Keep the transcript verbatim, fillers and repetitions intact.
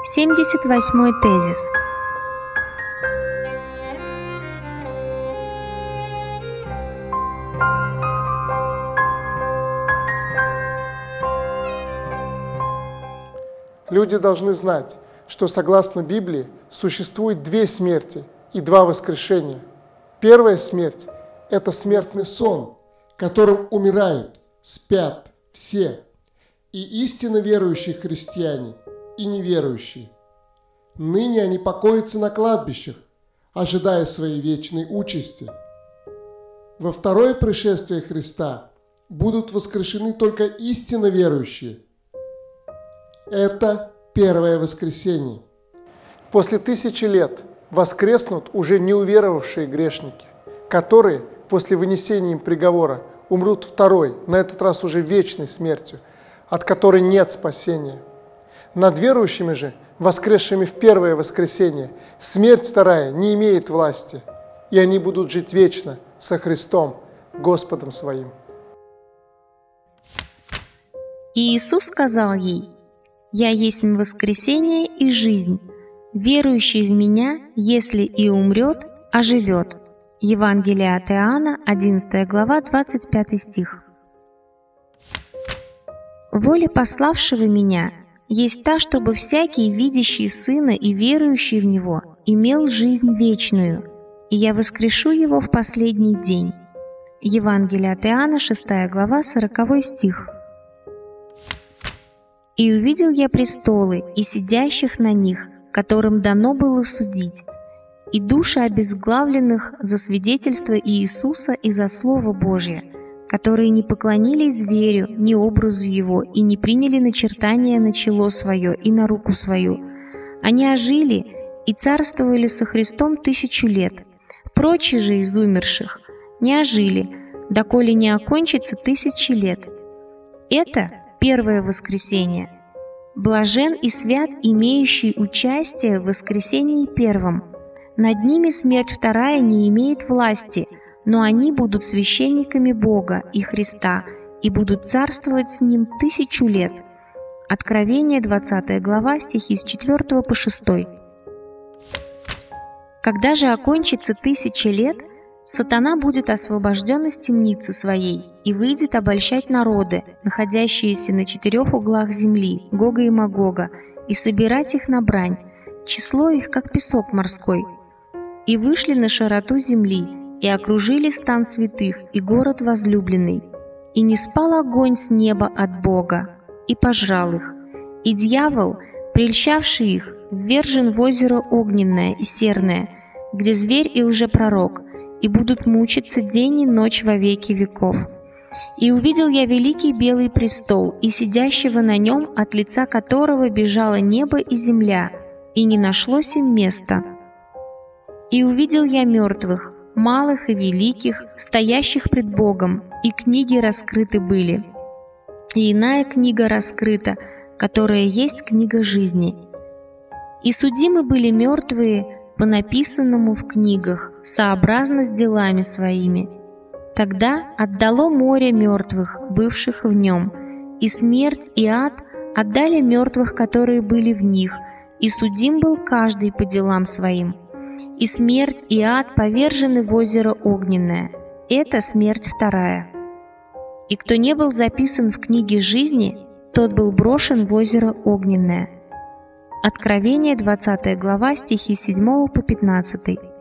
семьдесят восьмой тезис. Люди должны знать, что согласно Библии существует две смерти и два воскрешения. Первая смерть – это смертный сон, которым умирают, спят все, и истинно верующие христиане, и неверующие. Ныне они покоятся на кладбищах, ожидая своей вечной участи. Во второе пришествие Христа будут воскрешены только истинно верующие. Это первое воскресение. После тысячи лет воскреснут уже неуверовавшие грешники, которые после вынесения им приговора умрут второй, на этот раз уже вечной смертью, от которой нет спасения. Над верующими же, воскресшими в первое воскресение, смерть вторая не имеет власти, и они будут жить вечно со Христом, Господом своим. И Иисус сказал ей: «Я есть воскресение и жизнь. Верующий в Меня, если и умрет, оживет». Евангелие от Иоанна, одиннадцатая глава, двадцать пятый стих. «Воля пославшего Меня есть та, чтобы всякий, видящий Сына и верующий в Него, имел жизнь вечную, и Я воскрешу его в последний день». Евангелие от Иоанна, шестая глава, сороковой стих. «И увидел я престолы и сидящих на них, которым дано было судить, и души обезглавленных за свидетельство Иисуса и за Слово Божие, которые не поклонились зверю, ни образу его, и не приняли начертания на чело свое и на руку свою. Они ожили и царствовали со Христом тысячу лет. Прочие же из умерших не ожили, доколе не окончится тысячи лет». Это первое воскресение. Блажен и свят, имеющий участие в воскресении первом. Над ними смерть вторая не имеет власти, но они будут священниками Бога и Христа и будут царствовать с Ним тысячу лет. Откровение, двадцатая глава, стихи с четвёртого по шестой. Когда же окончится тысяча лет, сатана будет освобожден из темницы своей и выйдет обольщать народы, находящиеся на четырех углах земли, Гога и Магога, и собирать их на брань, число их, как песок морской. И вышли на широту земли, и окружили стан святых и город возлюбленный. И не спал огонь с неба от Бога, и пожрал их. И дьявол, прельщавший их, ввержен в озеро огненное и серное, где зверь и лжепророк, и будут мучиться день и ночь во веки веков. И увидел я великий белый престол, и сидящего на нем, от лица которого бежало небо и земля, и не нашлось им места. И увидел я мертвых, малых и великих, стоящих пред Богом, и книги раскрыты были. И иная книга раскрыта, которая есть книга жизни. И судимы были мертвые по написанному в книгах, сообразно с делами своими. Тогда отдало море мертвых, бывших в нем, и смерть и ад отдали мертвых, которые были в них, и судим был каждый по делам своим. И смерть и ад повержены в озеро огненное. Это смерть вторая. И кто не был записан в книге жизни, тот был брошен в озеро огненное». Откровение, двадцатая глава, стихи с седьмого по пятнадцатый.